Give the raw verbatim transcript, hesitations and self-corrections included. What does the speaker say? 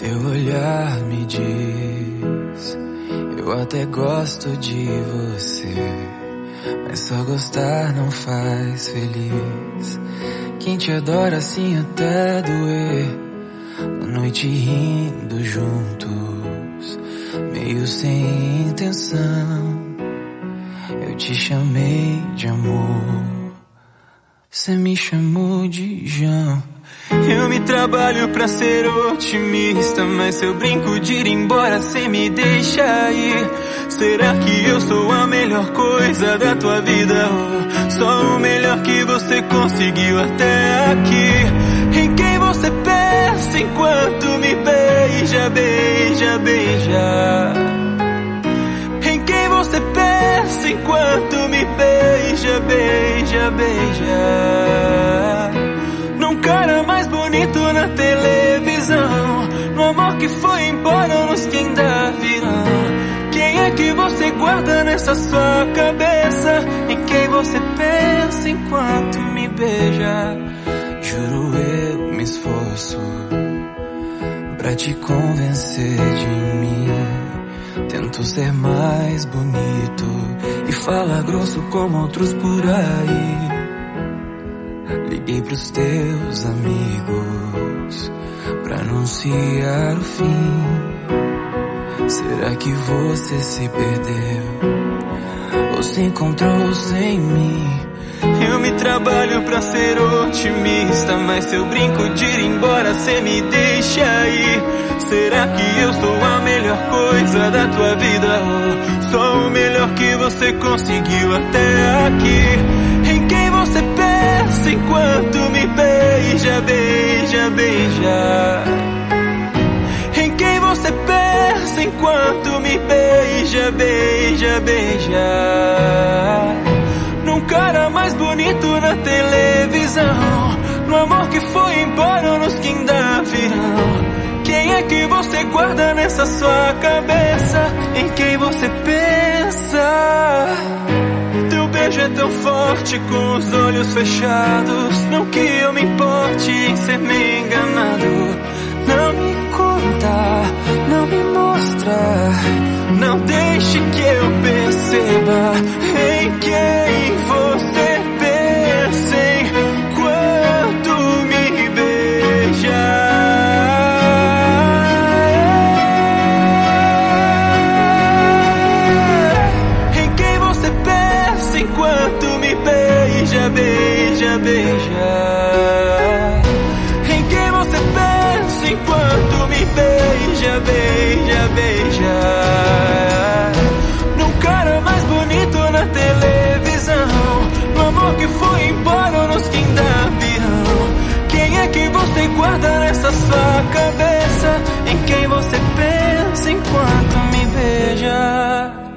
Teu olhar me diz, eu até gosto de você, mas só gostar não faz feliz. Quem te adora assim até doer, na noite rindo juntos, meio sem intenção, eu te chamei de amor, cê me chamou de João. Eu me trabalho pra ser otimista, mas se eu brinco de ir embora, cê me deixa ir. Será que eu sou a melhor coisa da tua vida? Oh, só o melhor que você conseguiu até aqui. Em quem você pensa enquanto me beija, beija, beija? Em quem você pensa enquanto me beija, beija, beija? Num cara mais bonito na televisão, no amor que foi embora, nos que ainda virão. Quem é que você guarda nessa sua cabeça? Em quem você pensa enquanto me beija? Juro eu me esforço pra te convencer de mim. Tento ser mais bonito e falar grosso como outros por aí. Liguei pros teus amigos pra anunciar o fim. Será que você se perdeu ou se encontrou sem mim? Eu me trabalho pra ser otimista, mas se eu brinco de ir embora, cê me deixa ir. Será que eu sou a melhor coisa da tua vida? Oh, só o melhor que você conseguiu até aqui. Em quem você pensa enquanto me beija, beija, beija? Em quem você pensa enquanto me beija, beija, beija? Num cara mais bonito na televisão, no amor que foi embora, nos que ainda virão. Quem é que você guarda nessa sua cabeça? Em quem você pensa? Teu beijo é tão forte com os olhos fechados. Não que eu me importe em ser me enganado. Não me conta, não me mostra, não deixe que eu perceba em quem você pensa enquanto me beija. Em quem você pensa enquanto me beija, beija, beija? Em quem você pensa enquanto me beija, beija, beija? Num cara mais bonito na televisão, no amor que foi embora, nos que ainda virão. Quem é que você guarda nessa sua cabeça? Em quem você pensa enquanto me beija?